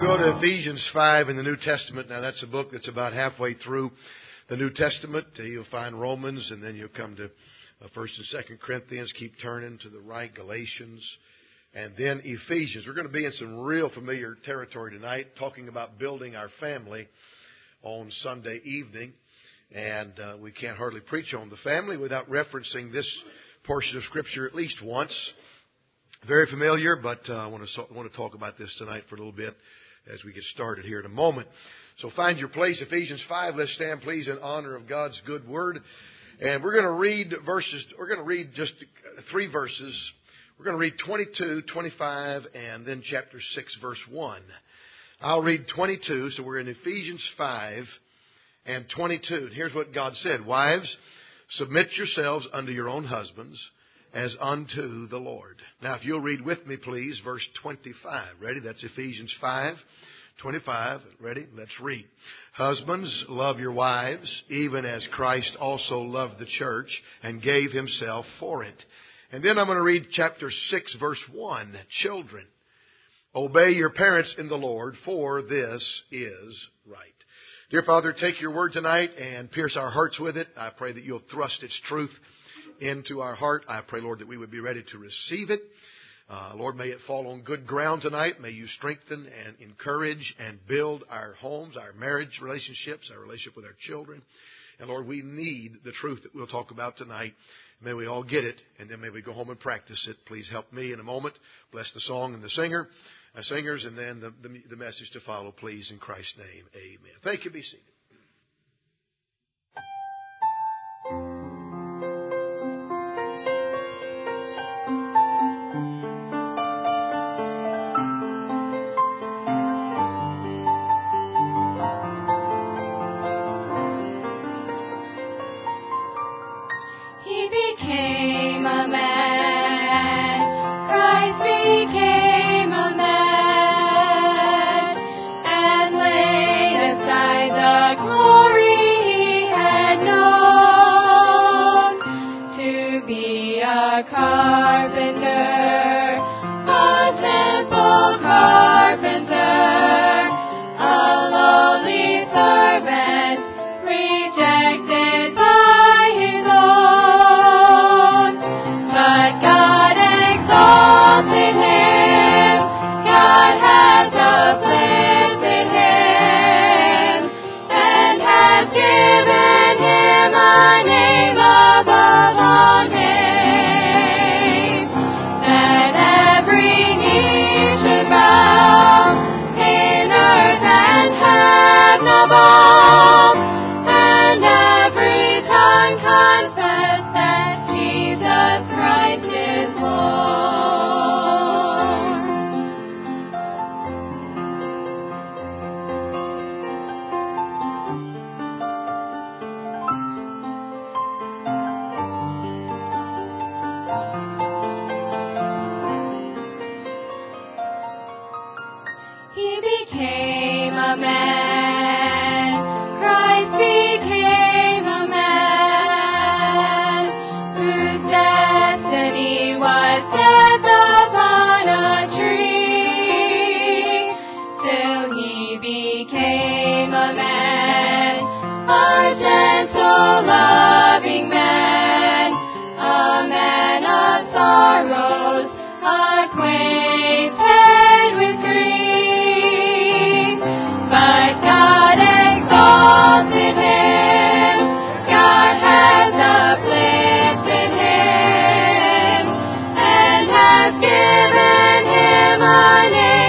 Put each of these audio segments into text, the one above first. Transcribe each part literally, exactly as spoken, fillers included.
Go to Ephesians five in the New Testament. Now, that's a book that's about halfway through the New Testament. Uh, you'll find Romans, and then you'll come to uh, First and Second Corinthians. Keep turning to the right, Galatians, and then Ephesians. We're going to be in some real familiar territory tonight, talking about building our family on Sunday evening. And uh, we can't hardly preach on the family without referencing this portion of Scripture at least once. Very familiar, but uh, I want to so, want to talk about this tonight for a little bit as we get started here in a moment. So find your place, Ephesians five. Let's stand, please, in honor of God's good word. And we're going to read verses. We're going to read just three verses. We're going to read twenty-two, twenty-five, and then chapter six, verse one. I'll read twenty-two. So we're in Ephesians five and twenty-two. And here's what God said: Wives, submit yourselves unto your own husbands, as unto the Lord. Now, if you'll read with me, please, verse twenty-five. Ready? That's Ephesians five, twenty-five. Ready? Let's read. Husbands, love your wives, even as Christ also loved the church and gave himself for it. And then I'm going to read chapter six, verse one. Children, obey your parents in the Lord, for this is right. Dear Father, take your word tonight and pierce our hearts with it. I pray that you'll thrust its truth into our heart. I pray, Lord, that we would be ready to receive it. Uh, Lord, may it fall on good ground tonight. May you strengthen and encourage and build our homes, our marriage relationships, our relationship with our children. And Lord, we need the truth that we'll talk about tonight. May we all get it, and then may we go home and practice it. Please help me in a moment. Bless the song and the singer, uh, singers, and then the, the, the message to follow, please, in Christ's name. Amen. Thank you. Be seated.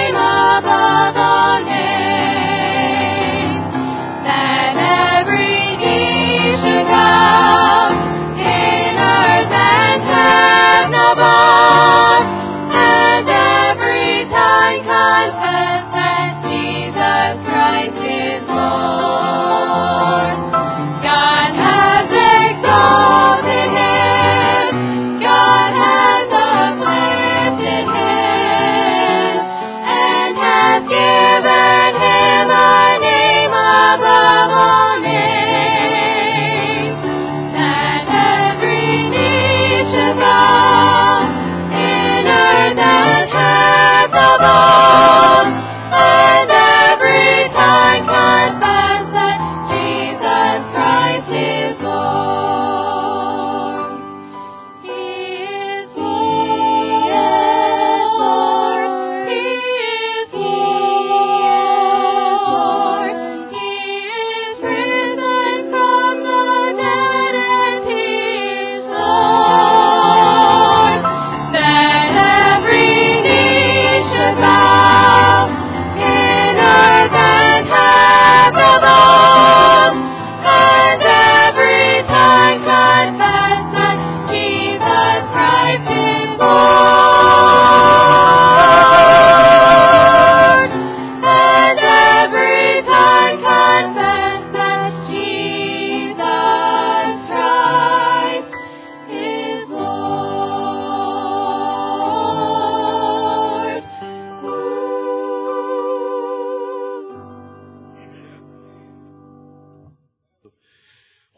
Every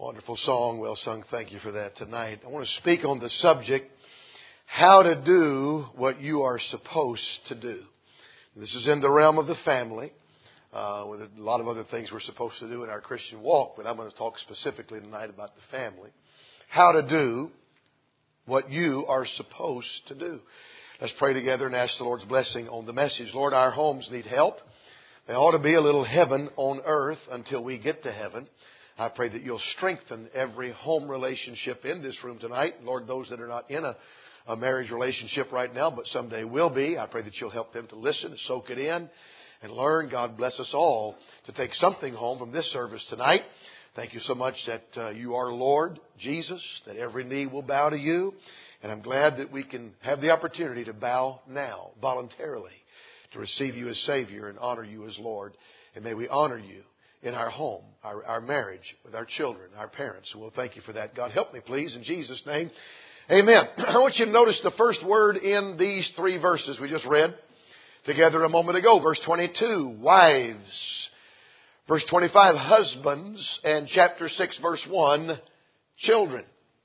Wonderful song, well sung. Thank you for that tonight. I want to speak on the subject, how to do what you are supposed to do. This is in the realm of the family, uh, with a lot of other things we're supposed to do in our Christian walk, but I'm going to talk specifically tonight about the family. How to do what you are supposed to do. Let's pray together and ask the Lord's blessing on the message. Lord, our homes need help. There ought to be a little heaven on earth until we get to heaven. I pray that you'll strengthen every home relationship in this room tonight. Lord, those that are not in a, a marriage relationship right now, but someday will be, I pray that you'll help them to listen, to soak it in, and learn. God bless us all to take something home from this service tonight. Thank you so much that uh, you are Lord Jesus, that every knee will bow to you. And I'm glad that we can have the opportunity to bow now, voluntarily, to receive you as Savior and honor you as Lord. And may we honor you in our home, our, our marriage, with our children, our parents. And we'll thank you for that. God, help me, please, in Jesus' name. Amen. I want you to notice the first word in these three verses we just read together a moment ago. Verse twenty-two, wives. Verse twenty-five, husbands. And chapter six, verse one, children.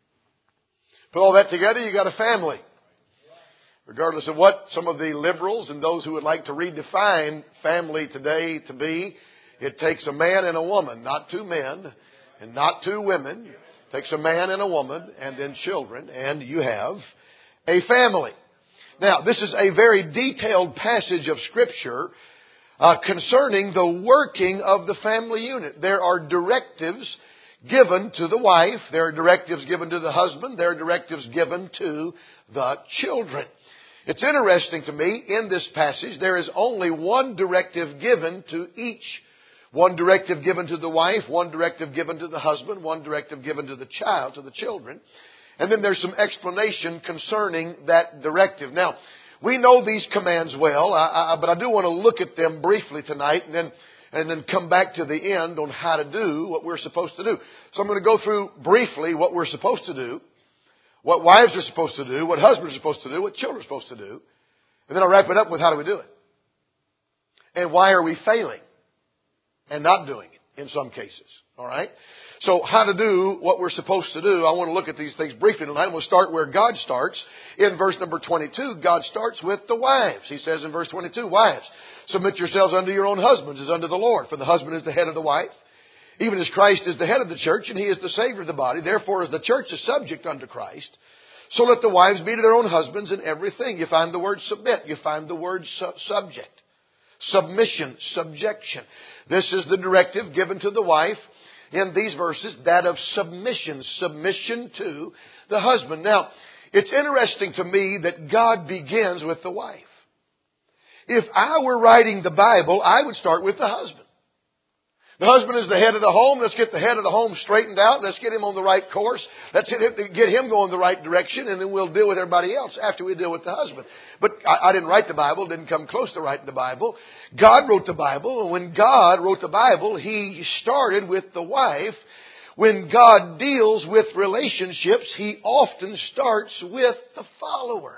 Put all that together, you got a family. Regardless of what some of the liberals and those who would like to redefine family today to be, it takes a man and a woman, not two men and not two women. It takes a man and a woman and then children, and you have a family. Now, this is a very detailed passage of Scripture uh, concerning the working of the family unit. There are directives given to the wife. There are directives given to the husband. There are directives given to the children. It's interesting to me, in this passage, there is only one directive given to each. One directive given to the wife, one directive given to the husband, one directive given to the child, to the children. And then there's some explanation concerning that directive. Now, we know these commands well, I, I, but I do want to look at them briefly tonight and then and then come back to the end on how to do what we're supposed to do. So I'm going to go through briefly what we're supposed to do, what wives are supposed to do, what husbands are supposed to do, what children are supposed to do. And then I'll wrap it up with how do we do it. And why are we failing and not doing it in some cases. All right? So how to do what we're supposed to do. I want to look at these things briefly tonight. We'll start where God starts. In verse number twenty-two, God starts with the wives. He says in verse twenty-two, wives, submit yourselves unto your own husbands as unto the Lord. For the husband is the head of the wife, even as Christ is the head of the church, and He is the Savior of the body. Therefore, as the church is subject unto Christ, so let the wives be to their own husbands in everything. You find the word submit. You find the word su- subject. Submission, subjection. This is the directive given to the wife in these verses, that of submission. Submission to the husband. Now, it's interesting to me that God begins with the wife. If I were writing the Bible, I would start with the husband. The husband is the head of the home. Let's get the head of the home straightened out. Let's get him on the right course. Let's get him going the right direction, and then we'll deal with everybody else after we deal with the husband. But I, I didn't write the Bible, didn't come close to writing the Bible. God wrote the Bible, and when God wrote the Bible, He started with the wife. When God deals with relationships, He often starts with the follower.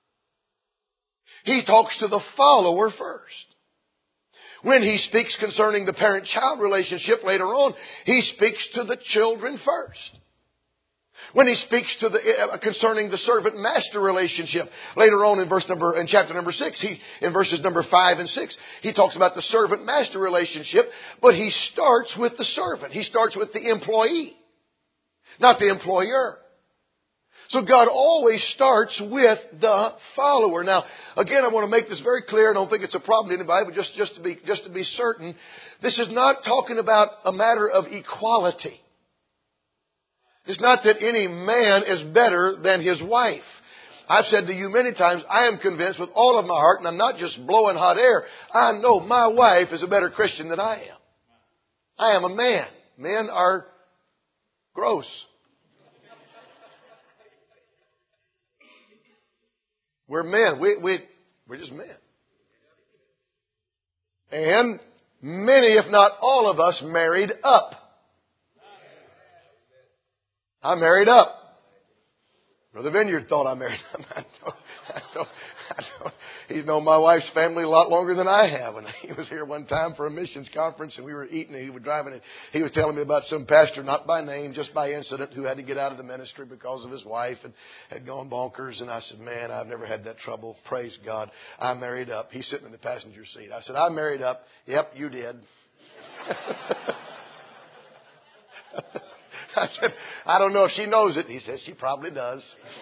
He talks to the follower first. When He speaks concerning the parent-child relationship later on, He speaks to the children first. When He speaks to the uh, concerning the servant-master relationship later on in verse number in chapter number six, he in verses number five and six, He talks about the servant-master relationship, but He starts with the servant. He starts with the employee, not the employer. So God always starts with the follower. Now, again, I want to make this very clear. I don't think it's a problem to anybody, but just, just to be, just to be certain, this is not talking about a matter of equality. It's not that any man is better than his wife. I've said to you many times, I am convinced with all of my heart, and I'm not just blowing hot air, I know my wife is a better Christian than I am. I am a man. Men are gross. We're men. We, we, we're just men. And many, if not all of us, married up. I married up. Brother Vineyard thought I married up. I know, I know, I know. he's known my wife's family a lot longer than I have. And he was here one time for a missions conference, and we were eating, and he was driving, and he was telling me about some pastor, not by name, just by incident, who had to get out of the ministry because of his wife and had gone bonkers. And I said, man, I've never had that trouble. Praise God. I married up. He's sitting in the passenger seat. I said, I married up. Yep, you did. I said, I don't know if she knows it. He says, she probably does.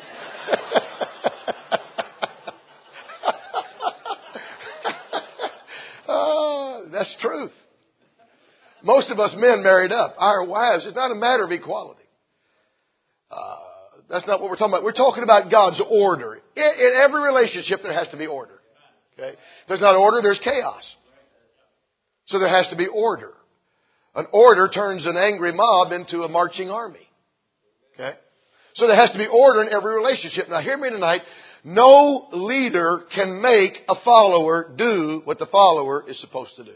Oh, that's truth. Most of us men married up. Our wives, it's not a matter of equality. Uh, that's not what we're talking about. We're talking about God's order. In, in every relationship, there has to be order. Okay? If there's not order, there's chaos. So there has to be order. An order turns an angry mob into a marching army. Okay? So there has to be order in every relationship. Now hear me tonight. No leader can make a follower do what the follower is supposed to do.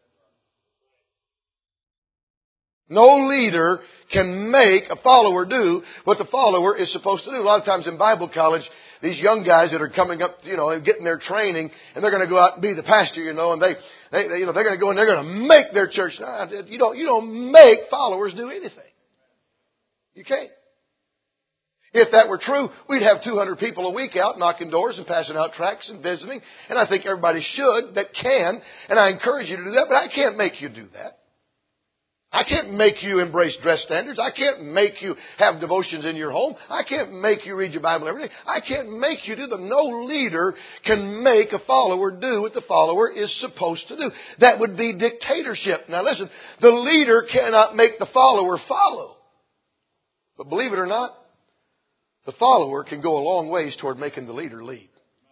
No leader can make a follower do what the follower is supposed to do. A lot of times in Bible college, these young guys that are coming up, you know, and getting their training, and they're going to go out and be the pastor, you know, and they, they, they you know, they're going to go and they're going to make their church. No, you don't, you don't make followers do anything. You can't. If that were true, we'd have two hundred people a week out knocking doors and passing out tracts and visiting. And I think everybody should that can. And I encourage you to do that, but I can't make you do that. I can't make you embrace dress standards. I can't make you have devotions in your home. I can't make you read your Bible every day. I can't make you do them. No leader can make a follower do what the follower is supposed to do. That would be dictatorship. Now listen, the leader cannot make the follower follow. But believe it or not, the follower can go a long ways toward making the leader lead.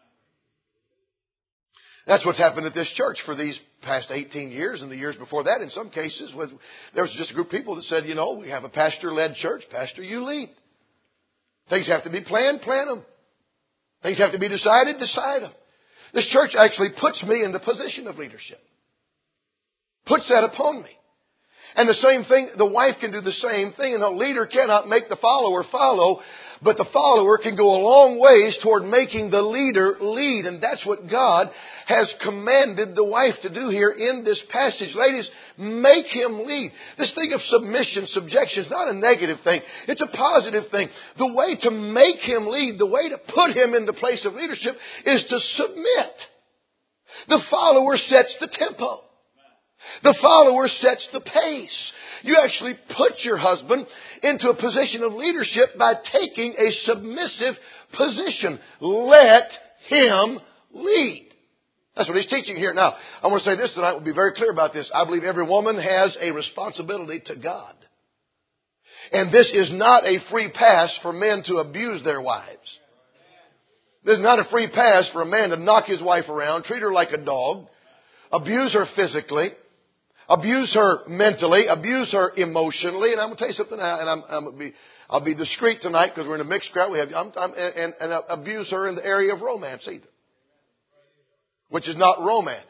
That's what's happened at this church for these past eighteen years and the years before that. In some cases, there was just a group of people that said, you know, we have a pastor-led church. Pastor, you lead. Things have to be planned, plan them. Things have to be decided, decide them. This church actually puts me in the position of leadership. Puts that upon me. And the same thing, the wife can do the same thing. And the leader cannot make the follower follow, but the follower can go a long ways toward making the leader lead. And that's what God has commanded the wife to do here in this passage. Ladies, make him lead. This thing of submission, subjection is not a negative thing. It's a positive thing. The way to make him lead, the way to put him in the place of leadership is to submit. The follower sets the tempo. The follower sets the pace. You actually put your husband into a position of leadership by taking a submissive position. Let him lead. That's what he's teaching here. Now, I want to say this tonight. We'll be very clear about this. I believe every woman has a responsibility to God. And this is not a free pass for men to abuse their wives. This is not a free pass for a man to knock his wife around, treat her like a dog, abuse her physically, abuse her mentally, abuse her emotionally. And I'm going to tell you something, and I'm, I'm going to be, I'll be discreet tonight because we're in a mixed crowd. We have, I'm, I'm, and, and abuse her in the area of romance either, which is not romance,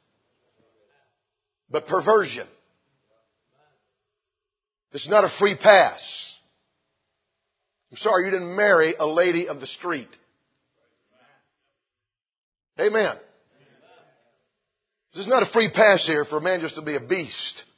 but perversion. It's not a free pass. I'm sorry you didn't marry a lady of the street. Amen. This is not a free pass here for a man just to be a beast.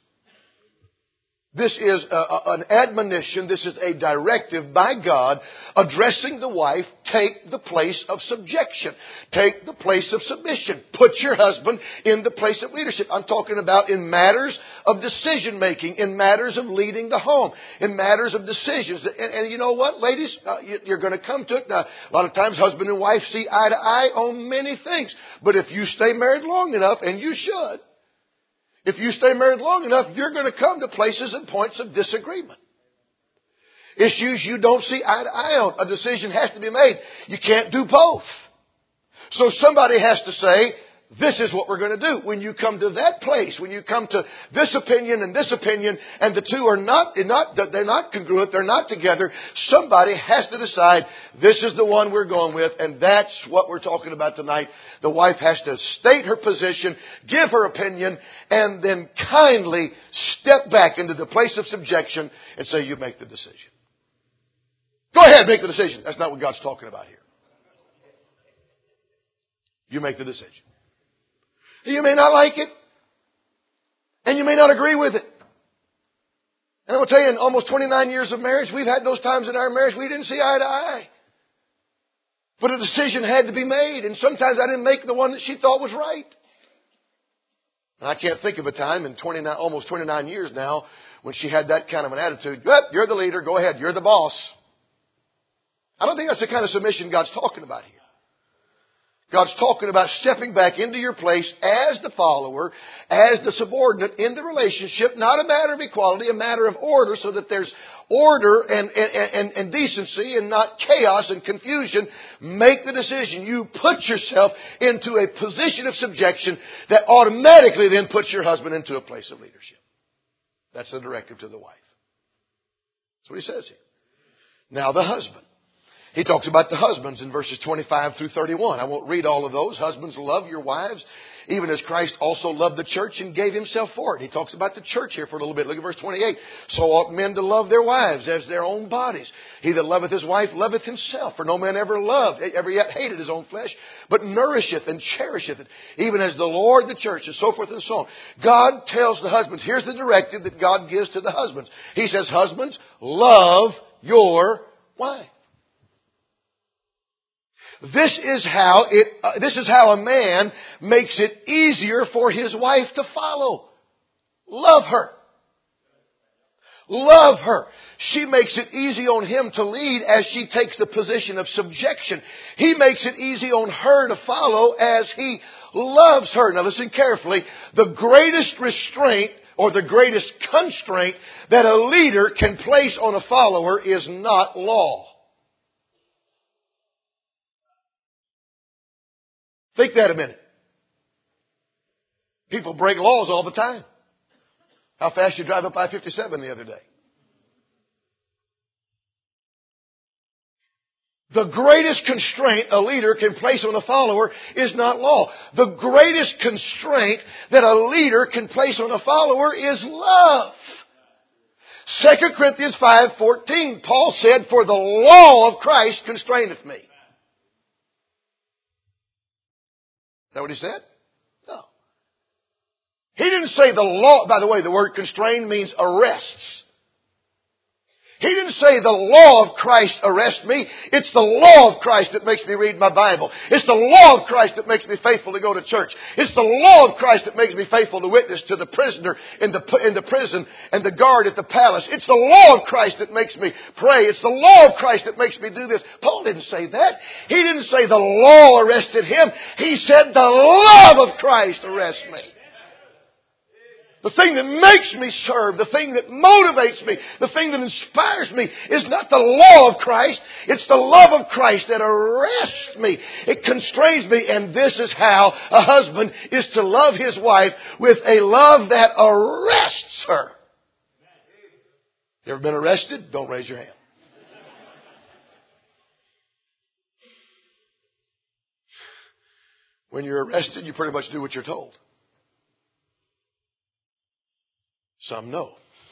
This is a, a, an admonition. This is a directive by God addressing the wife. Take the place of subjection. Take the place of submission. Put your husband in the place of leadership. I'm talking about in matters of decision making, in matters of leading the home, in matters of decisions. And, and you know what, ladies? Uh, you, you're going to come to it. Now, a lot of times husband and wife see eye to eye on many things. But if you stay married long enough, and you should, if you stay married long enough, you're going to come to places and points of disagreement. Issues you don't see eye to eye on. A decision has to be made. You can't do both. So somebody has to say, this is what we're going to do. When you come to that place, when you come to this opinion and this opinion, and the two are not, not they're not congruent, they're not together, somebody has to decide, this is the one we're going with, and that's what we're talking about tonight. The wife has to state her position, give her opinion, and then kindly step back into the place of subjection and say, you make the decision. Go ahead, make the decision. That's not what God's talking about here. You make the decision. You may not like it. And you may not agree with it. And I will tell you, in almost twenty-nine years of marriage, we've had those times in our marriage we didn't see eye to eye. But a decision had to be made. And sometimes I didn't make the one that she thought was right. And I can't think of a time in twenty-nine, almost twenty-nine years now when she had that kind of an attitude. Yep, you're the leader. Go ahead. You're the boss. I don't think that's the kind of submission God's talking about here. God's talking about stepping back into your place as the follower, as the subordinate in the relationship, not a matter of equality, a matter of order, so that there's order and, and, and, and decency and not chaos and confusion. Make the decision. You put yourself into a position of subjection that automatically then puts your husband into a place of leadership. That's the directive to the wife. That's what he says here. Now the husband. He talks about the husbands in verses twenty-five through thirty-one. I won't read all of those. Husbands, love your wives, even as Christ also loved the church and gave himself for it. He talks about the church here for a little bit. Look at verse twenty-eight. So ought men to love their wives as their own bodies. He that loveth his wife loveth himself. For no man ever loved, ever yet hated his own flesh, but nourisheth and cherisheth it, even as the Lord the church, and so forth and so on. God tells the husbands, here's the directive that God gives to the husbands. He says, husbands, love your wife. This is how it, uh, this is how a man makes it easier for his wife to follow. Love her. Love her. She makes it easy on him to lead as she takes the position of subjection. He makes it easy on her to follow as he loves her. Now listen carefully. The greatest restraint or the greatest constraint that a leader can place on a follower is not law. Think that a minute. People break laws all the time. How fast you drive up I fifty-seven the other day. The greatest constraint a leader can place on a follower is not law. The greatest constraint that a leader can place on a follower is love. Second Corinthians five fourteen, Paul said, for the law of Christ constraineth me. Is that what he said? No. He didn't say the law. By the way, the word constrain means arrests. He didn't say the law of Christ arrests me. It's the law of Christ that makes me read my Bible. It's the law of Christ that makes me faithful to go to church. It's the law of Christ that makes me faithful to witness to the prisoner in the, in the prison and the guard at the palace. It's the law of Christ that makes me pray. It's the law of Christ that makes me do this. Paul didn't say that. He didn't say the law arrested him. He said the love of Christ arrests me. The thing that makes me serve, the thing that motivates me, the thing that inspires me is not the law of Christ. It's the love of Christ that arrests me. It constrains me. And this is how a husband is to love his wife, with a love that arrests her. You ever been arrested? Don't raise your hand. When you're arrested, you pretty much do what you're told. Some know.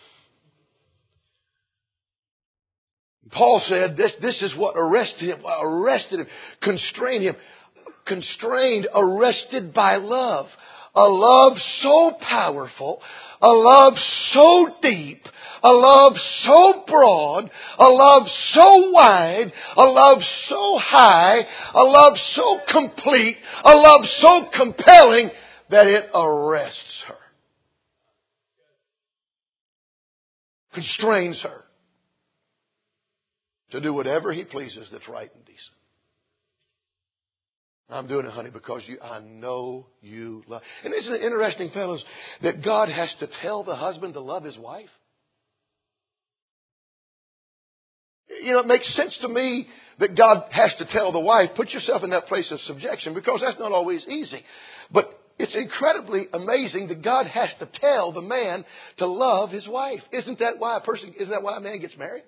Paul said this, this is what arrested him, arrested him, constrained him, constrained, arrested by love. A love so powerful, a love so deep, a love so broad, a love so wide, a love so high, a love so complete, a love so compelling that it arrests her. Constrains her to do whatever he pleases that's right and decent. I'm doing it, honey, because you, I know you love. And isn't it interesting, fellas, that God has to tell the husband to love his wife? You know, it makes sense to me that God has to tell the wife, put yourself in that place of subjection, because that's not always easy. But it's incredibly amazing that God has to tell the man to love his wife. Isn't that why a person, isn't that why a man gets married?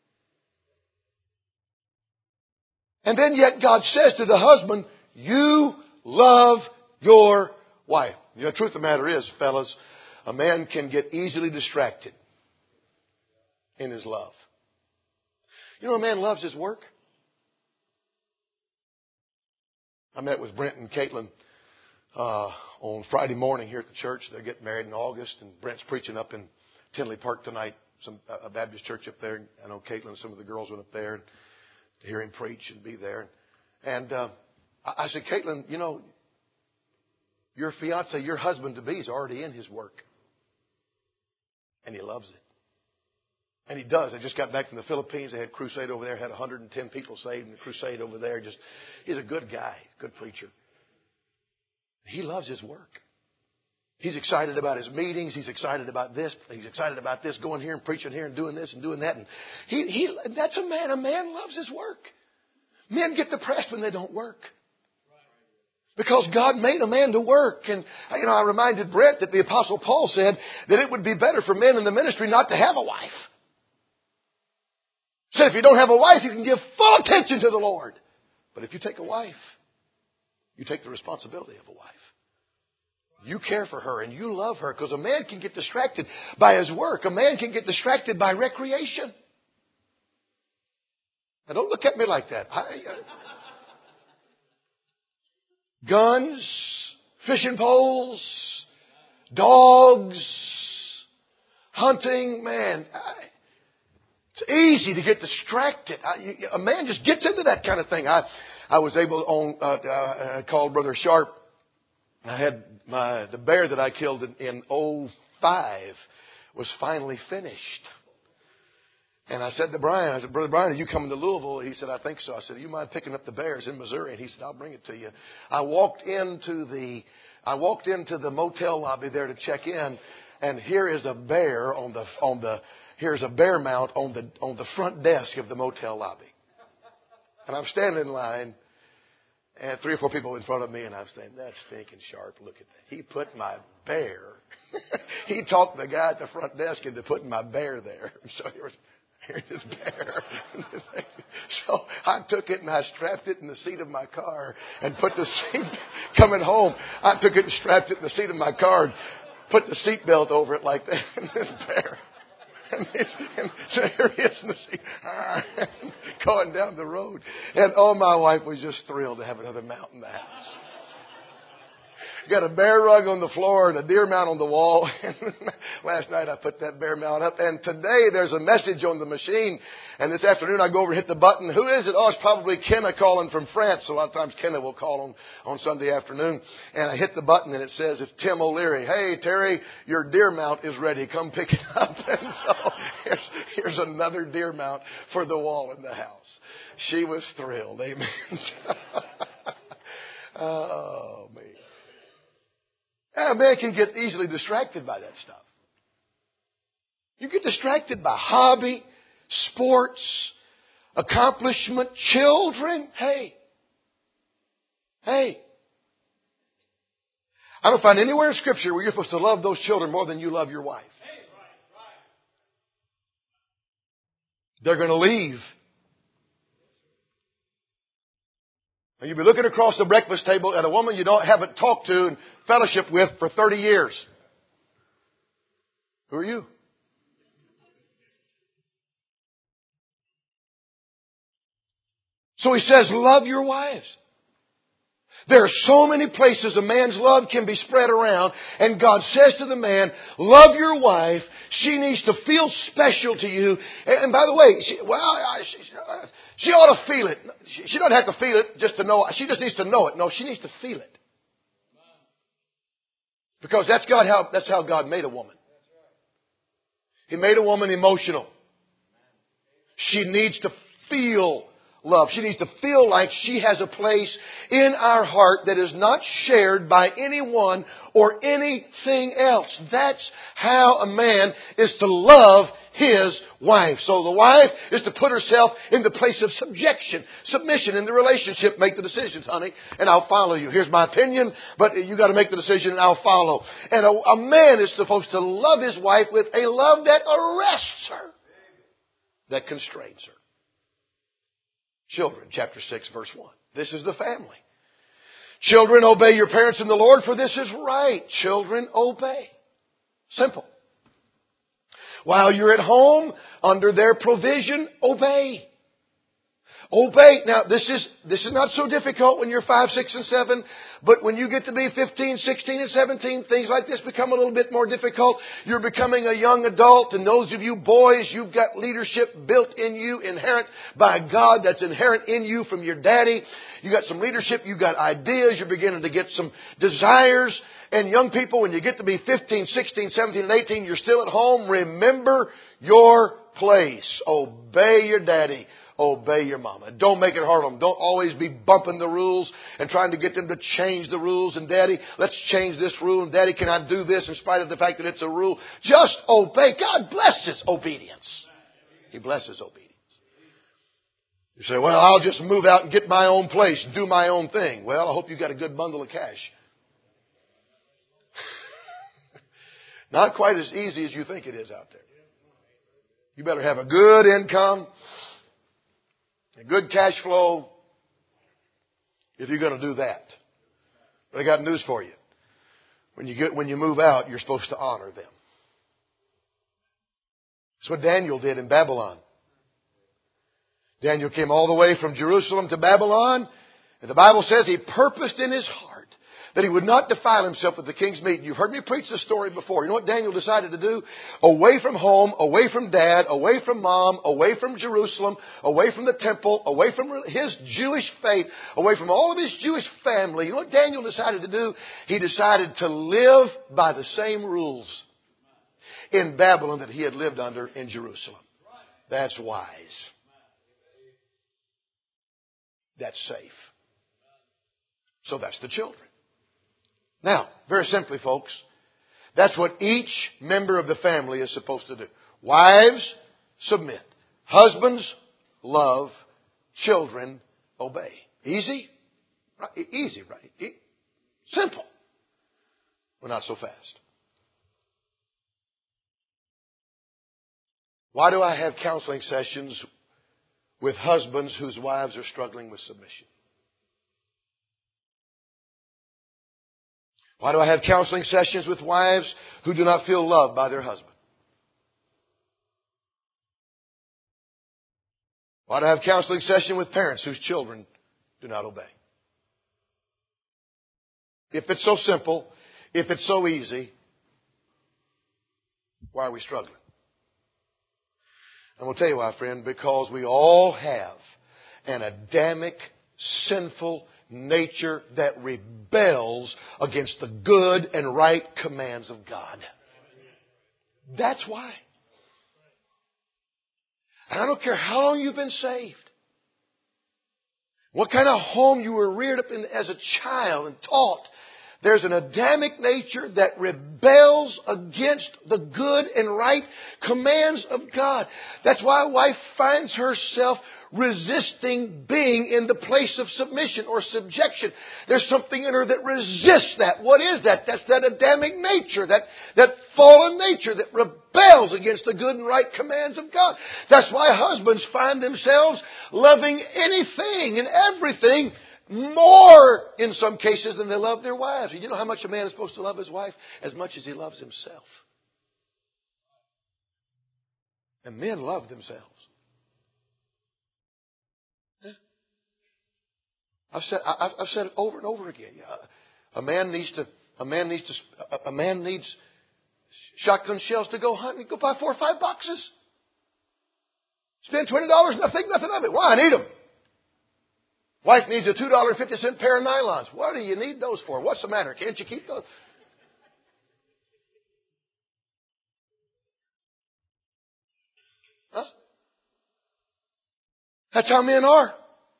And then yet God says to the husband, you love your wife. You know, the truth of the matter is, fellas, a man can get easily distracted in his love. You know, a man loves his work. I met with Brent and Caitlin uh, on Friday morning here at the church. They're getting married in August, and Brent's preaching up in Tinley Park tonight, some a Baptist church up there. I know Caitlin and some of the girls went up there to hear him preach and be there. And uh, I said, Caitlin, you know, your fiance, your husband-to-be is already in his work. And he loves it. And he does. I just got back from the Philippines. They had a crusade over there. Had one hundred ten people saved in the crusade over there. Just, he's a good guy, good preacher. He loves his work. He's excited about his meetings. He's excited about this. He's excited about this, going here and preaching here and doing this and doing that. And he, he, that's a man. A man loves his work. Men get depressed when they don't work. Because God made a man to work. And, you know, I reminded Brett that the Apostle Paul said that it would be better for men in the ministry not to have a wife. He said if you don't have a wife, you can give full attention to the Lord. But if you take a wife, you take the responsibility of a wife. You care for her and you love her, because a man can get distracted by his work. A man can get distracted by recreation. Now don't look at me like that. I, uh, guns, fishing poles, dogs, hunting, man. I, it's easy to get distracted. I, you, a man just gets into that kind of thing. I, I was able on. Uh, uh, I called Brother Sharp. I had my the bear that I killed in, in oh five was finally finished. And I said to Brian, I said, Brother Brian, are you coming to Louisville? He said, I think so. I said, do you mind picking up the bears in Missouri? And he said, I'll bring it to you. I walked into the I walked into the motel lobby there to check in, and here is a bear on the on the here's a bear mount on the on the front desk of the motel lobby. And I'm standing in line, and three or four people in front of me, and I'm saying, that's stinking Sharp. Look at that. He put my bear. He talked the guy at the front desk into putting my bear there. So here was, here's this bear. So I took it and I strapped it in the seat of my car and put the seat, coming home, I took it and strapped it in the seat of my car and put the seatbelt over it like that. And this bear. And, and so here he is in the seat, going down the road. And oh, my wife was just thrilled to have another mount in the house. Got a bear rug on the floor and a deer mount on the wall. Last night I put that bear mount up. And today there's a message on the machine. And this afternoon I go over and hit the button. Who is it? Oh, it's probably Kenna calling from France. So a lot of times Kenna will call on, on Sunday afternoon. And I hit the button and it says, it's Tim O'Leary. Hey, Terry, your deer mount is ready. Come pick it up. And so here's, here's another deer mount for the wall in the house. She was thrilled. Amen. Oh, man. A man can get easily distracted by that stuff. You get distracted by hobby, sports, accomplishment, children. Hey. Hey. I don't find anywhere in Scripture where you're supposed to love those children more than you love your wife. They're going to leave. And you'll be looking across the breakfast table at a woman you don't haven't talked to and fellowship with for thirty years. Who are you? So he says, love your wives. There are so many places a man's love can be spread around, and God says to the man, love your wife. She needs to feel special to you. And by the way, she, well, I, she, she ought to feel it. She, she doesn't have to feel it just to know. She just needs to know it. No, she needs to feel it. Because that's God how that's how God made a woman. He made a woman emotional. She needs to feel love. She needs to feel like she has a place in our heart that is not shared by anyone or anything else. That's how a man is to love his wife. So the wife is to put herself in the place of subjection, submission in the relationship. Make the decisions, honey, and I'll follow you. Here's my opinion, but you got to make the decision and I'll follow. And a, a man is supposed to love his wife with a love that arrests her, that constrains her. Children, chapter six, verse one. This is the family. Children, obey your parents in the Lord, for this is right. Children, obey. Simple. While you're at home, under their provision, obey. Obey. Now, this is, this is not so difficult when you're five, six, and seven, but when you get to be fifteen, sixteen, and seventeen, things like this become a little bit more difficult. You're becoming a young adult, and those of you boys, you've got leadership built in you, inherent by God, that's inherent in you from your daddy. You got some leadership, you got ideas, you're beginning to get some desires. And young people, when you get to be fifteen, sixteen, seventeen, and eighteen, you're still at home. Remember your place. Obey your daddy. Obey your mama. Don't make it hard on them. Don't always be bumping the rules and trying to get them to change the rules. And Daddy, let's change this rule. And Daddy, can I do this in spite of the fact that it's a rule? Just obey. God blesses obedience. He blesses obedience. You say, well, I'll just move out and get my own place and do my own thing. Well, I hope you got a good bundle of cash. Not quite as easy as you think it is out there. You better have a good income, a good cash flow, if you're going to do that. But I got news for you. When you get, when you move out, you're supposed to honor them. That's what Daniel did in Babylon. Daniel came all the way from Jerusalem to Babylon, and the Bible says he purposed in his heart that he would not defile himself with the king's meat. You've heard me preach this story before. You know what Daniel decided to do? Away from home, away from dad, away from mom, away from Jerusalem, away from the temple, away from his Jewish faith, away from all of his Jewish family. You know what Daniel decided to do? He decided to live by the same rules in Babylon that he had lived under in Jerusalem. That's wise. That's safe. So that's the children. Now, very simply, folks, that's what each member of the family is supposed to do. Wives, submit. Husbands, love. Children, obey. Easy? Right? Easy, right? E- Simple. Well, not so fast. Why do I have counseling sessions with husbands whose wives are struggling with submission? Why do I have counseling sessions with wives who do not feel loved by their husband? Why do I have counseling sessions with parents whose children do not obey? If it's so simple, if it's so easy, why are we struggling? I'm going to tell you why, friend. Because we all have an Adamic, sinful nature that rebels against the good and right commands of God. That's why. And I don't care how long you've been saved, what kind of home you were reared up in as a child and taught. There's an Adamic nature that rebels against the good and right commands of God. That's why a wife finds herself resisting being in the place of submission or subjection. There's something in her that resists that. What is that? That's that Adamic nature, that, that fallen nature that rebels against the good and right commands of God. That's why husbands find themselves loving anything and everything more, in some cases, than they love their wives. You know how much a man is supposed to love his wife? As much as he loves himself. And men love themselves. I've said, I've said it over and over again. A man needs to, a man needs to, a man needs shotgun shells to go hunting. Go buy four or five boxes. Spend twenty dollars and I think nothing of it. Why? I need them. Wife needs a two dollars and fifty cents pair of nylons. What do you need those for? What's the matter? Can't you keep those? Huh? That's how men are.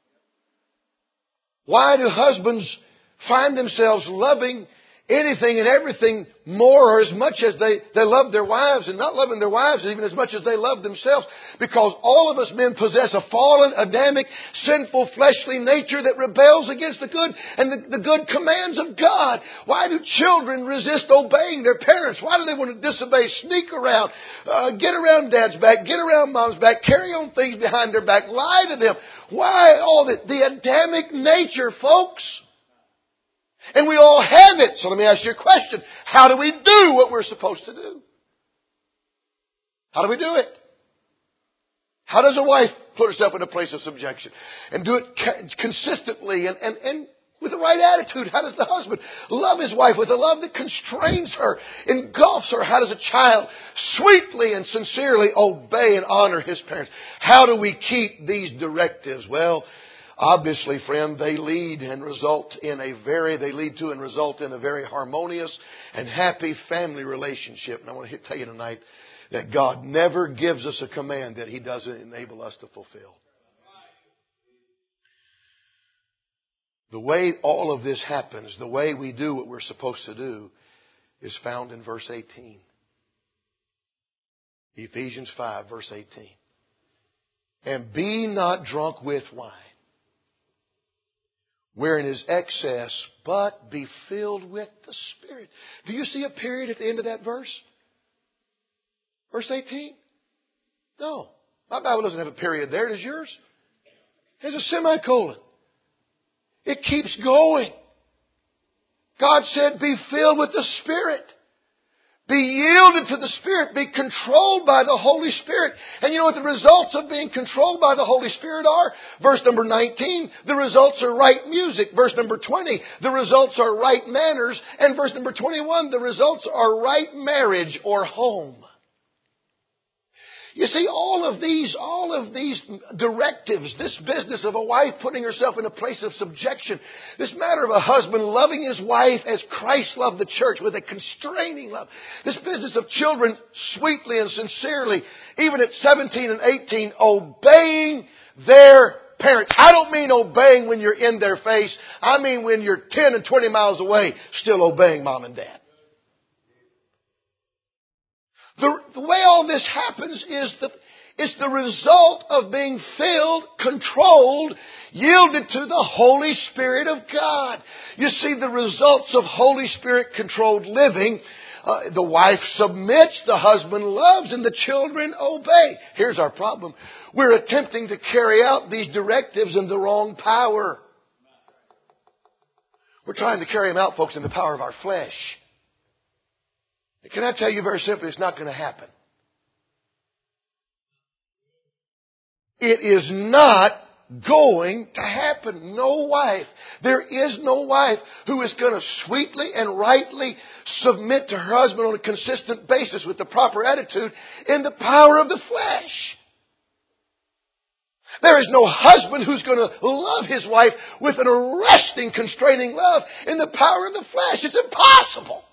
Why do husbands find themselves loving anything and everything more or as much as they, they love their wives, and not loving their wives even as much as they love themselves? Because all of us men possess a fallen, Adamic, sinful, fleshly nature that rebels against the good and the, the good commands of God. Why do children resist obeying their parents? Why do they want to disobey, sneak around, uh, get around dad's back, get around mom's back, carry on things behind their back, lie to them? Why all that? The Adamic nature, folks. And we all have it. So let me ask you a question. How do we do what we're supposed to do? How do we do it? How does a wife put herself in a place of subjection? And do it consistently and, and, and with the right attitude. How does the husband love his wife with a love that constrains her, engulfs her? How does a child sweetly and sincerely obey and honor his parents? How do we keep these directives? Well, obviously, friend, they lead and result in a very, they lead to and result in a very harmonious and happy family relationship. And I want to tell you tonight that God never gives us a command that He doesn't enable us to fulfill. The way all of this happens, the way we do what we're supposed to do, is found in verse eighteen. Ephesians five, verse eighteen. And be not drunk with wine, wherein is excess, but be filled with the Spirit. Do you see a period at the end of that verse? Verse eighteen? No. My Bible doesn't have a period there. Does yours? There's a semicolon. It keeps going. God said, be filled with the Spirit. Be yielded to the Spirit. Be controlled by the Holy Spirit. And you know what the results of being controlled by the Holy Spirit are? Verse number nineteen, the results are right music. Verse number twenty, the results are right manners. And verse number twenty-one, the results are right marriage or home. You see, all of these, all of these directives, this business of a wife putting herself in a place of subjection, this matter of a husband loving his wife as Christ loved the church with a constraining love, this business of children sweetly and sincerely, even at seventeen and eighteen, obeying their parents. I don't mean obeying when you're in their face. I mean when you're ten and twenty miles away, still obeying mom and dad. The, the way all this happens is the, it's the result of being filled, controlled, yielded to the Holy Spirit of God. You see, the results of Holy Spirit controlled living, uh, the wife submits, the husband loves, and the children obey. Here's our problem. We're attempting to carry out these directives in the wrong power. We're trying to carry them out, folks, in the power of our flesh. Can I tell you very simply, it's not going to happen. It is not going to happen. No wife. There is no wife who is going to sweetly and rightly submit to her husband on a consistent basis with the proper attitude in the power of the flesh. There is no husband who's going to love his wife with an arresting, constraining love in the power of the flesh. It's impossible.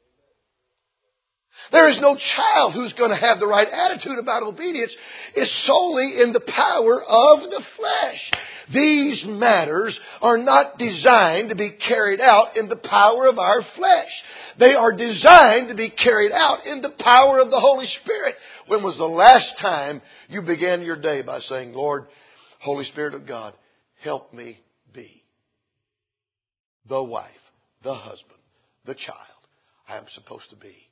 There is no child who's going to have the right attitude about obedience. It's solely in the power of the flesh. These matters are not designed to be carried out in the power of our flesh. They are designed to be carried out in the power of the Holy Spirit. When was the last time you began your day by saying, Lord, Holy Spirit of God, help me be the wife, the husband, the child I am supposed to be?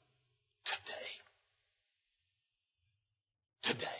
Today. Today.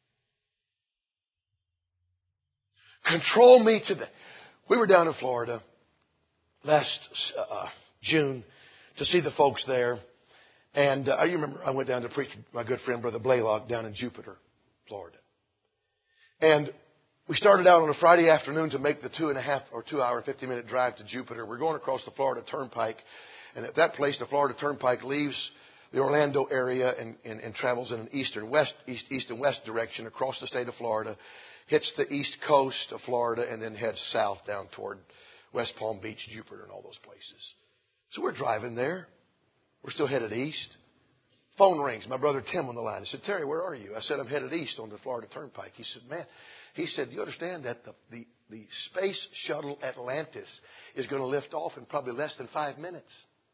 Control me today. We were down in Florida last uh, June to see the folks there. And uh, you remember I went down to preach with my good friend Brother Blaylock down in Jupiter, Florida. And we started out on a Friday afternoon to make the two and a half or two hour, fifty minute drive to Jupiter. We're going across the Florida Turnpike. And at that place, the Florida Turnpike leaves the Orlando area and, and, and travels in an east and west, east, east and west direction across the state of Florida, hits the east coast of Florida, and then heads south down toward West Palm Beach, Jupiter, and all those places. So we're driving there. We're still headed east. Phone rings. My brother Tim on the line. He said, Terry, where are you? I said, I'm headed east on the Florida Turnpike. He said, man, he said, you understand that the, the, the space shuttle Atlantis is going to lift off in probably less than five minutes.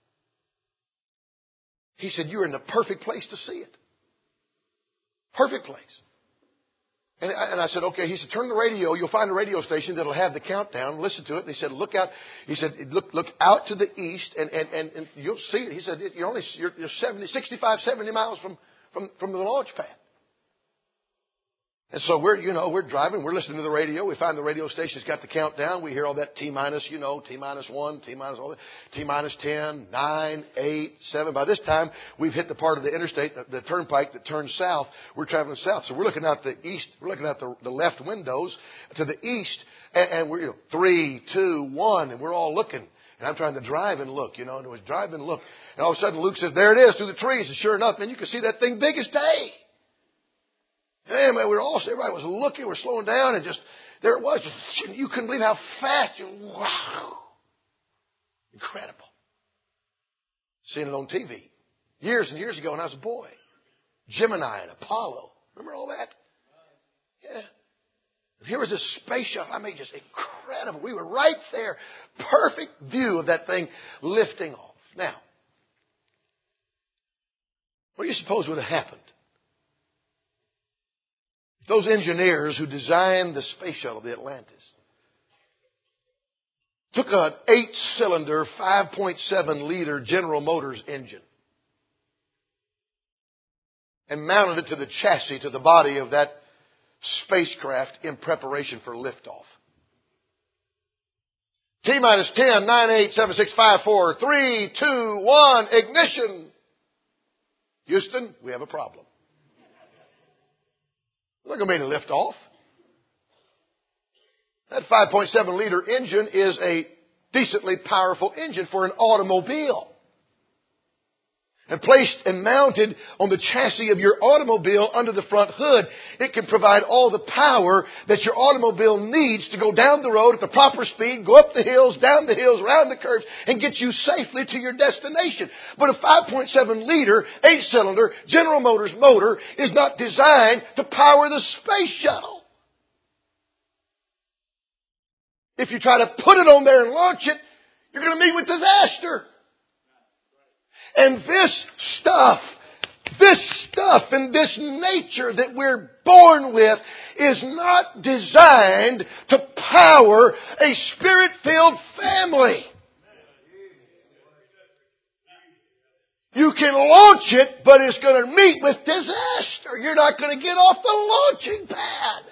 He said, you're in the perfect place to see it. Perfect place. And I, and I said, okay. He said, turn the radio. You'll find a radio station that'll have the countdown. Listen to it. And he said, look out. He said, look, look out to the east and, and, and, and you'll see it. He said, you're only, you're, you're seventy, sixty-five, seventy miles from, from, from the launch pad. And so we're, you know, we're driving, we're listening to the radio. We find the radio station's got the countdown. We hear all that T minus, you know, T minus one, T minus all that, T minus ten, nine, eight, seven. By this time, we've hit the part of the interstate, the, the turnpike that turns south. We're traveling south. So we're looking out the east, we're looking out the, the left windows to the east, and, and we're, you know, three, two, one, and we're all looking. And I'm trying to drive and look, you know, and it was drive and look. And all of a sudden Luke says, there it is through the trees. And sure enough, man, you can see that thing big as day. And man, we were all, everybody was looking, we're slowing down, and just, there it was. You couldn't believe how fast. You, wow. Incredible. Seeing it on T V. Years and years ago when I was a boy. Gemini and Apollo. Remember all that? Yeah. And here was this space shuttle. I mean, just incredible. We were right there. Perfect view of that thing lifting off. Now, what do you suppose would have happened? Those engineers who designed the space shuttle, the Atlantis, took an eight-cylinder, five point seven liter General Motors engine and mounted it to the chassis, to the body of that spacecraft in preparation for liftoff. T minus ten, nine, eight, seven, six, five, four, three, two, one, ignition. Houston, we have a problem. We're not going to make a lift off. That five point seven liter engine is a decently powerful engine for an automobile. And placed and mounted on the chassis of your automobile under the front hood, it can provide all the power that your automobile needs to go down the road at the proper speed, go up the hills, down the hills, around the curves, and get you safely to your destination. But a five point seven liter, eight-cylinder General Motors motor is not designed to power the space shuttle. If you try to put it on there and launch it, you're going to meet with disaster. And this stuff, this stuff and this nature that we're born with is not designed to power a Spirit-filled family. You can launch it, but it's going to meet with disaster. You're not going to get off the launching pad.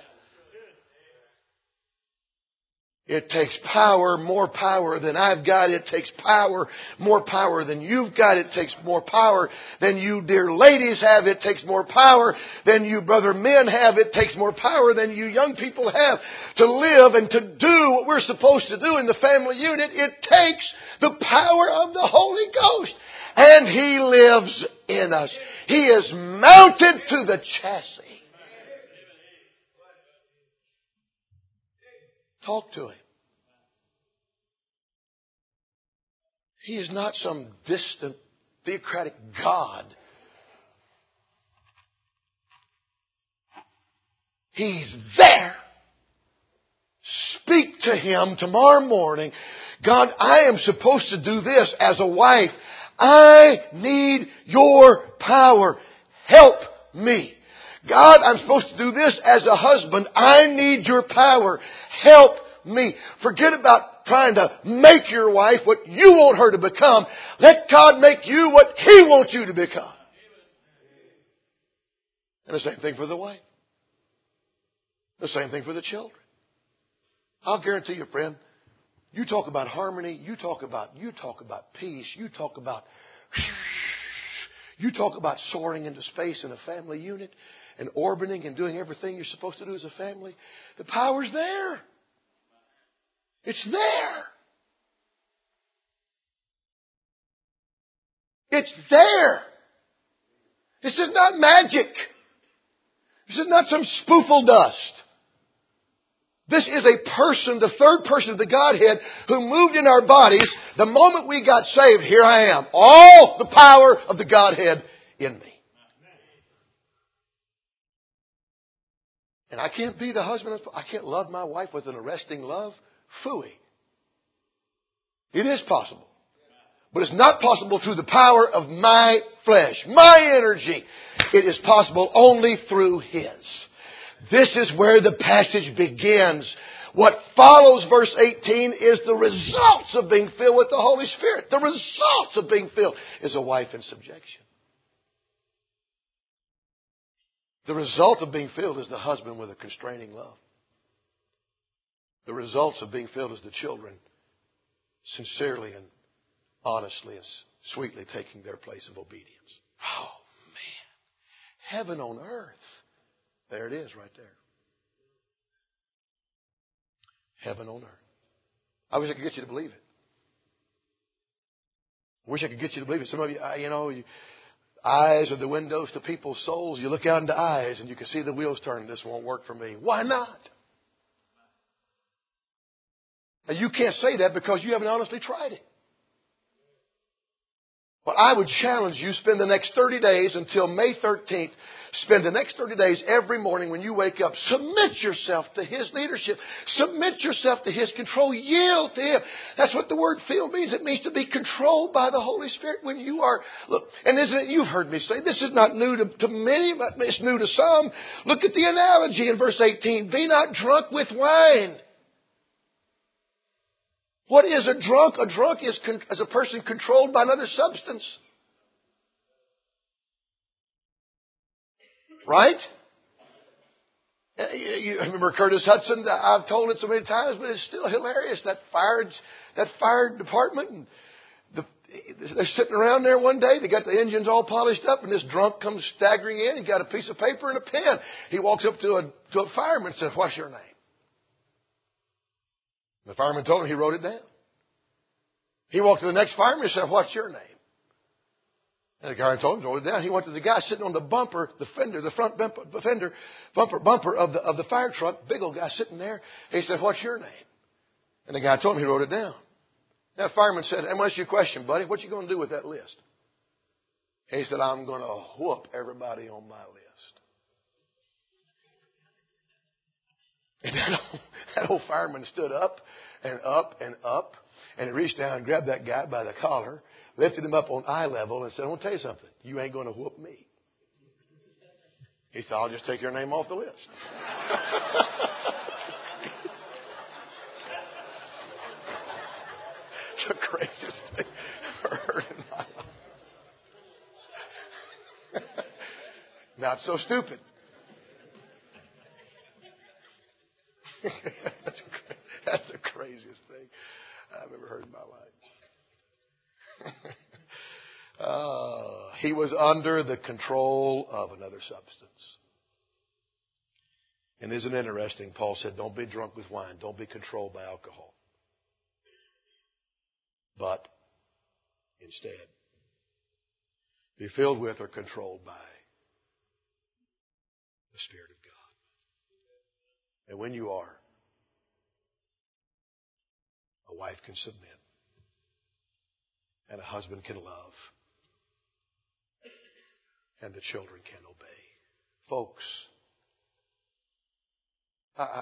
It takes power, more power than I've got. It takes power, more power than you've got. It takes more power than you dear ladies have. It takes more power than you brother men have. It takes more power than you young people have to live and to do what we're supposed to do in the family unit. It takes the power of the Holy Ghost. And He lives in us. He is mounted to the chassis. Talk to Him. He is not some distant, theocratic God. He's there. Speak to Him tomorrow morning. God, I am supposed to do this as a wife. I need your power. Help me. God, I'm supposed to do this as a husband. I need your power. Help me. Forget about trying to make your wife what you want her to become. Let God make you what He wants you to become. And the same thing for the wife. The same thing for the children. I'll guarantee you, friend, you talk about harmony, you talk about, you talk about peace, you talk about, you talk about soaring into space in a family unit and orbiting and doing everything you're supposed to do as a family. The power's there. It's there. It's there. This is not magic. This is not some spoofle dust. This is a person, the third person of the Godhead, who moved in our bodies the moment we got saved. Here I am. All the power of the Godhead in me. And I can't be the husband. I can't love my wife with an arresting love. Phooey. It is possible. But it's not possible through the power of my flesh, my energy. It is possible only through His. This is where the passage begins. What follows verse eighteen is the results of being filled with the Holy Spirit. The results of being filled is a wife in subjection. The result of being filled is the husband with a constraining love. The results of being filled is the children sincerely and honestly and sweetly taking their place of obedience. Oh, man. Heaven on earth. There it is right there. Heaven on earth. I wish I could get you to believe it. I wish I could get you to believe it. Some of you, you know, you, eyes are the windows to people's souls. You look out into eyes and you can see the wheels turning. This won't work for me. Why not? Now, you can't say that because you haven't honestly tried it. But I would challenge you, spend the next thirty days until May thirteenth. Spend the next thirty days every morning when you wake up. Submit yourself to His leadership. Submit yourself to His control. Yield to Him. That's what the word filled means. It means to be controlled by the Holy Spirit when you are... Look, and isn't it, you've heard me say, this is not new to, to many, but it's new to some. Look at the analogy in verse eighteen. Be not drunk with wine. What is a drunk? A drunk is, con- is a person controlled by another substance. Right? You remember Curtis Hudson? I've told it so many times, but it's still hilarious. That fire, that fire department, and the, they're sitting around there one day. They got the engines all polished up, and this drunk comes staggering in. He's got a piece of paper and a pen. He walks up to a to a fireman and says, "What's your name?" The fireman told him. He wrote it down. He walked to the next fireman and said, "What's your name?" And the guy told him, wrote it down. He went to the guy sitting on the bumper, the fender, the front bumper, the fender, bumper, bumper of the of the fire truck. Big old guy sitting there. He said, "What's your name?" And the guy told him. He wrote it down. That fireman said, "I'm going to ask you a question, buddy. What you going to do with that list?" He said, "I'm going to whoop everybody on my list." And that old, that old fireman stood up and up and up. And he reached down and grabbed that guy by the collar, lifted him up on eye level and said, "I want to tell you something. You ain't going to whoop me." He said, "I'll just take your name off the list." It's the craziest thing I've ever heard in my life. Not so stupid. that's, that's the craziest thing I've ever heard in my life. uh, he was under the control of another substance. And isn't it interesting? Paul said, don't be drunk with wine. Don't be controlled by alcohol. But instead, be filled with or controlled by the Spirit of God. And when you are, a wife can submit. And a husband can love. And the children can obey. Folks, I,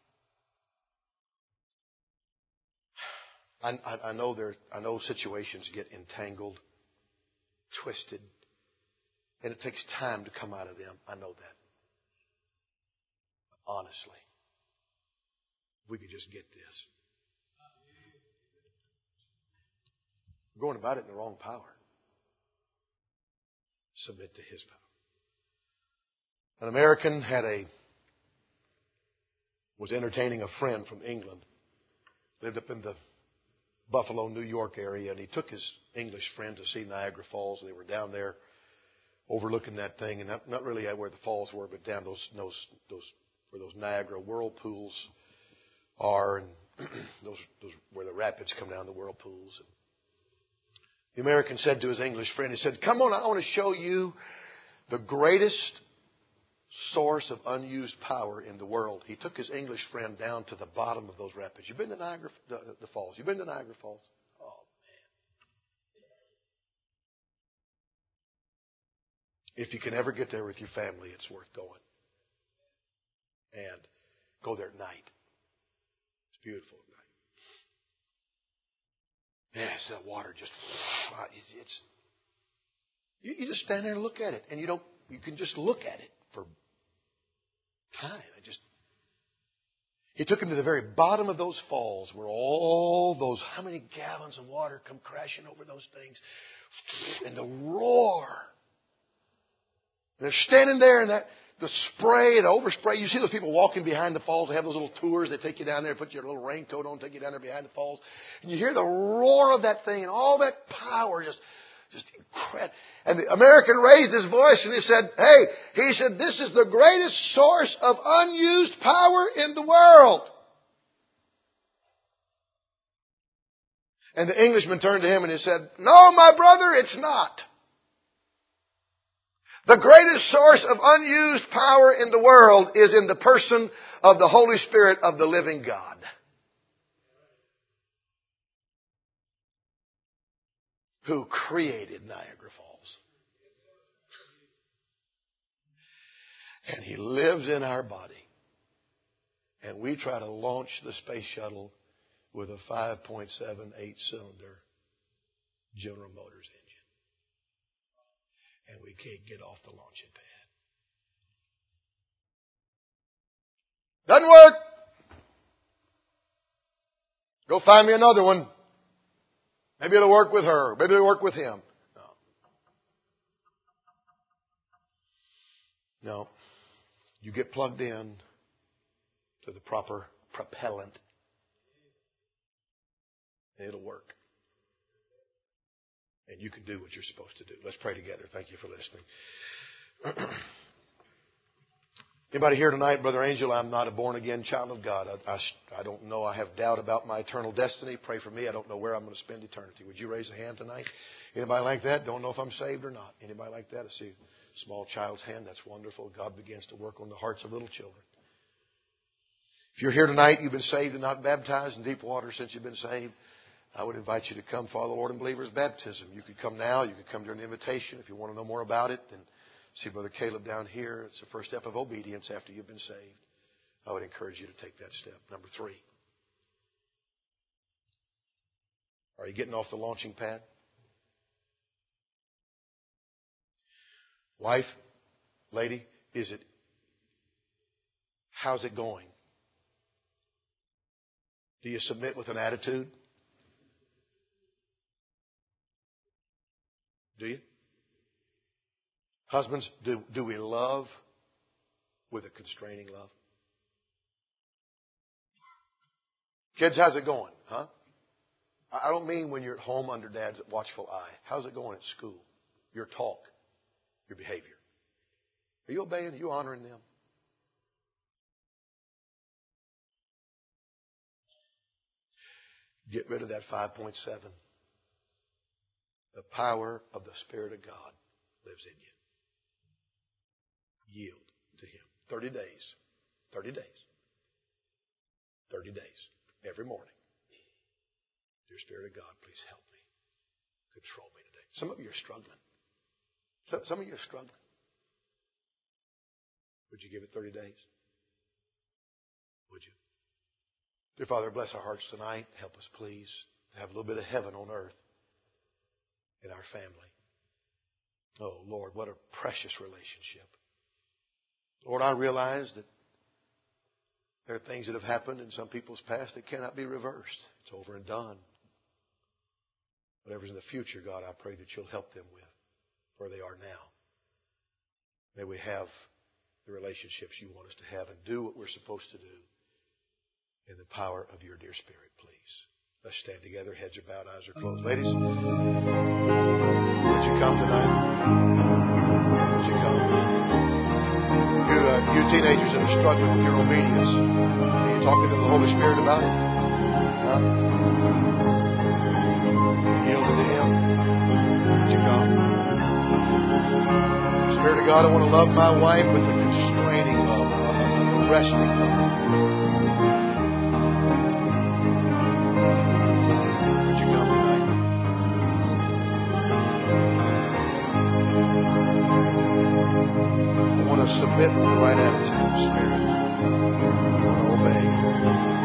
I, I, I know there. I know situations get entangled, twisted, and it takes time to come out of them. I know that. Honestly, we could just get this. We're going about it in the wrong power. Submit to His power. An American had a was entertaining a friend from England. Lived up in the Buffalo, New York area, and he took his English friend to see Niagara Falls. They were down there overlooking that thing, and not, not really at where the falls were, but down those those those where those Niagara whirlpools are, and those those where the rapids come down the whirlpools. And the American said to his English friend, he said, "Come on, I want to show you the greatest source of unused power in the world." He took his English friend down to the bottom of those rapids. You've been to Niagara the, the Falls. You've been to Niagara Falls? Oh, man. If you can ever get there with your family, it's worth going. And go there at night. It's beautiful at night. Yes, that water just, it's, you, you just stand there and look at it. And you don't, you can just look at it for time. I just, he took him to the very bottom of those falls where all those, how many gallons of water come crashing over those things? And the roar. And they're standing there in that the spray, the overspray. You see those people walking behind the falls. They have those little tours. They take you down there, put your little raincoat on, take you down there behind the falls. And you hear the roar of that thing and all that power, just, just incredible. And the American raised his voice and he said, hey, he said, this is the greatest source of unused power in the world. And the Englishman turned to him and he said, no, my brother, it's not. The greatest source of unused power in the world is in the person of the Holy Spirit of the living God. Who created Niagara Falls. And He lives in our body. And we try to launch the space shuttle with a five point seven eight cylinder General Motors engine. And we can't get off the launching pad. Doesn't work. Go find me another one. Maybe it'll work with her. Maybe it'll work with him. No. No. You get plugged in to the proper propellant, and it'll work. And you can do what you're supposed to do. Let's pray together. Thank you for listening. Anybody here tonight, Brother Angel, I'm not a born-again child of God. I, I, I don't know. I have doubt about my eternal destiny. Pray for me. I don't know where I'm going to spend eternity. Would you raise a hand tonight? Anybody like that? Don't know if I'm saved or not. Anybody like that? I see a small child's hand. That's wonderful. God begins to work on the hearts of little children. If you're here tonight, you've been saved and not baptized in deep water since you've been saved, I would invite you to come follow the Lord in believer's baptism. You could come now. You could come during the invitation. If you want to know more about it, then see Brother Caleb down here. It's the first step of obedience after you've been saved. I would encourage you to take that step. Number three. Are you getting off the launching pad? Wife, lady, is it, how's it going? Do you submit with an attitude? Do you? Husbands, do, do we love with a constraining love? Kids, how's it going? Huh? I don't mean when you're at home under Dad's watchful eye. How's it going at school? Your talk, your behavior. Are you obeying? Are you honoring them? Get rid of that five point seven. The power of the Spirit of God lives in you. Yield to Him. Thirty days. Thirty days. Thirty days. Every morning. Dear Spirit of God, please help me. Control me today. Some of you are struggling. Some of you are struggling. Would you give it thirty days? Would you? Dear Father, bless our hearts tonight. Help us, please, to have a little bit of heaven on earth in our family. Oh, Lord, what a precious relationship. Lord, I realize that there are things that have happened in some people's past that cannot be reversed. It's over and done. Whatever's in the future, God, I pray that you'll help them with where they are now. May we have the relationships you want us to have and do what we're supposed to do in the power of your dear Spirit, please. Let's stand together. Heads are bowed, eyes are closed. Ladies, would you come tonight? Would you come? You, uh, you teenagers that are struggling with your obedience, are you talking to the Holy Spirit about it? Huh? Yielded to Him? Would you come? Spirit of God, I want to love my wife with a constraining love, a resting love. Submit with the right attitude, Spirit. I want to obey.